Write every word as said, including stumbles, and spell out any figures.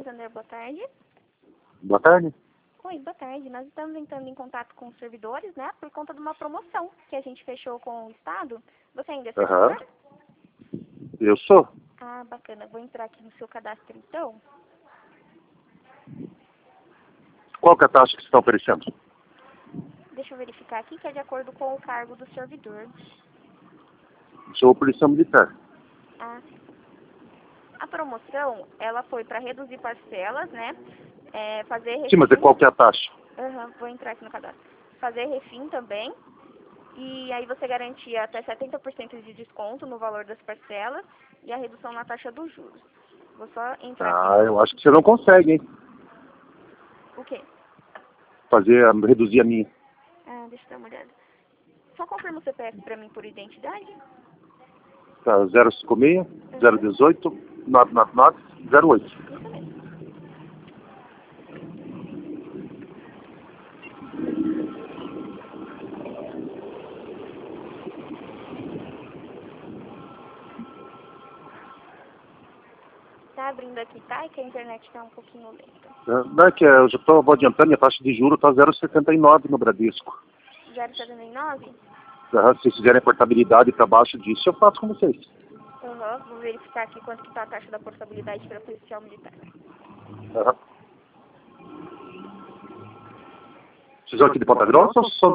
Santander, boa tarde. Boa tarde. Oi, boa tarde. Nós estamos entrando em contato com os servidores, né, por conta de uma promoção que a gente fechou com o Estado. Você ainda é servidor? Uhum. Eu sou. Ah, bacana. Vou entrar aqui no seu cadastro, então. Qual que é a taxa que vocês estão oferecendo? Deixa eu verificar aqui, que é de acordo com o cargo do servidor. Sou policial militar. Ah, a promoção, ela foi para reduzir parcelas, né, é, fazer refim... Sim, mas é qual que é a taxa? Uhum, vou entrar aqui no cadastro. Fazer refim também. E aí você garantia até setenta por cento de desconto no valor das parcelas e a redução na taxa dos juros. Vou só entrar Ah, aqui. eu acho que você não consegue, hein? O quê? Fazer, a- reduzir a minha. Ah, deixa eu dar uma olhada. Só confirma o C P F pra mim por identidade. Tá, zero cinco seis, zero um oito, nove nove nove, zero oito. Isso mesmo. Tá abrindo aqui, tá? É que a internet tá um pouquinho lenta. Não, é que eu já tô, vou adiantando, minha taxa de juros está zero vírgula setenta e nove no Bradesco. zero vírgula setenta e nove? Uhum, se vocês fizerem portabilidade para baixo disso, eu faço com vocês. Aham, uhum. Vou verificar aqui quanto que tá a taxa da portabilidade para policial militar. Uhum. Vocês são aqui de Ponta Grossa ou são